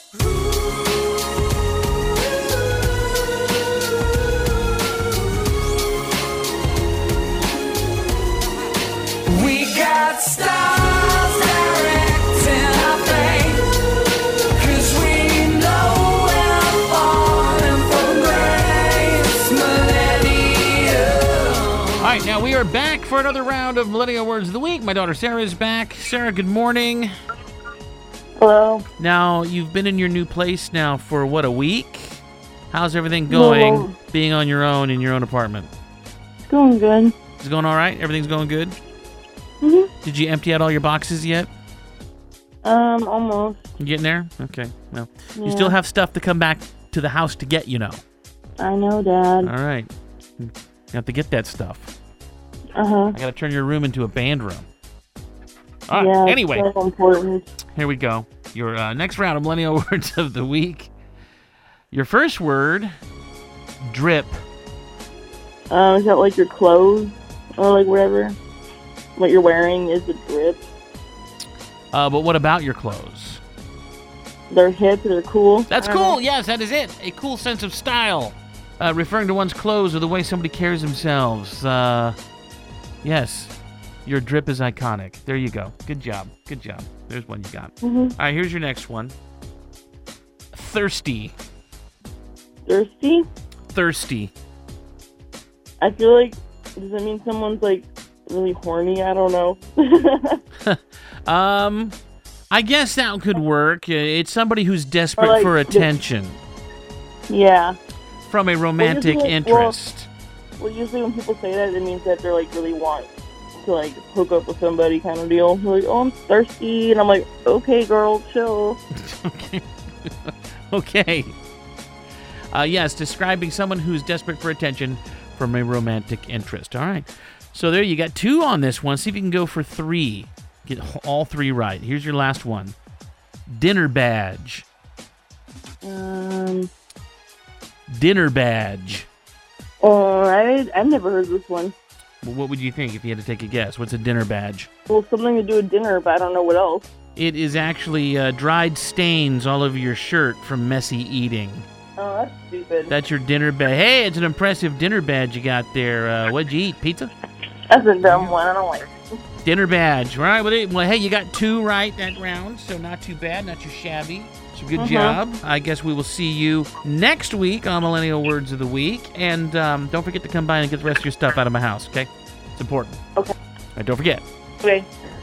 We got stars directing our fate, 'cause we know we're falling from grace, millennium. All right, now we are back for another round of Millennial Words of the Week. My daughter Sarah is back. Sarah, good morning. Hello. Now, you've been in your new place now for, what, a week? How's everything going, Well, being on your own in your own apartment? it's going good. Is it going all right? Everything's going good? Mm-hmm. Did you empty out all your boxes yet? Almost. You getting there? Okay, well, you Yeah. still have stuff to come back to the house to get, you know. I know, Dad. All right. You have to get that stuff. Uh-huh. I got to turn your room into a band room. All right, Yeah, anyway. it's so important. Here we go. Your next round of Millennial Words of the Week. Your first word, drip. Is that like your clothes? Or like whatever? What you're wearing is a drip? But what about your clothes? They're hip, they're cool. That's I don't cool. know. Yes, that is it. A cool sense of style. Referring to one's clothes or the way somebody carries themselves. Yes. Your drip is iconic. There you go. Good job. Good job. There's one you got. Mm-hmm. All right, here's your next one. Thirsty. Thirsty? Thirsty. I feel like, does that mean someone's like really horny? I don't know. I guess that could work. It's somebody who's desperate Or, like, for attention Yeah. from a romantic Well, interest. Well, usually when people say that, it means that they're like really want to like hook up with somebody kind of deal. They're like, oh, I'm thirsty. And I'm like, okay, girl, chill. Okay. Okay. Yes, describing someone who's desperate for attention from a romantic interest. All right. So there, you got 2 on this one. See if you can go for 3. Get all 3 right. Here's your last one. Dinner badge. Dinner badge. Oh, I've never heard this one. Well, what would you think if you had to take a guess? What's a dinner badge? Well, something to do with dinner, but I don't know what else. It is actually dried stains all over your shirt from messy eating. Oh, that's stupid. That's your dinner badge. Hey, it's an impressive dinner badge you got there. What'd you eat? Pizza? That's a dumb one. I don't like it. Dinner badge. All right. Well, hey, you got 2 right that round, so not too bad, not too shabby. So good job. I guess we will see you next week on Millennial Words of the Week. And don't forget to come by and get the rest of your stuff out of my house, okay? It's important. Okay. All right, don't forget. Okay.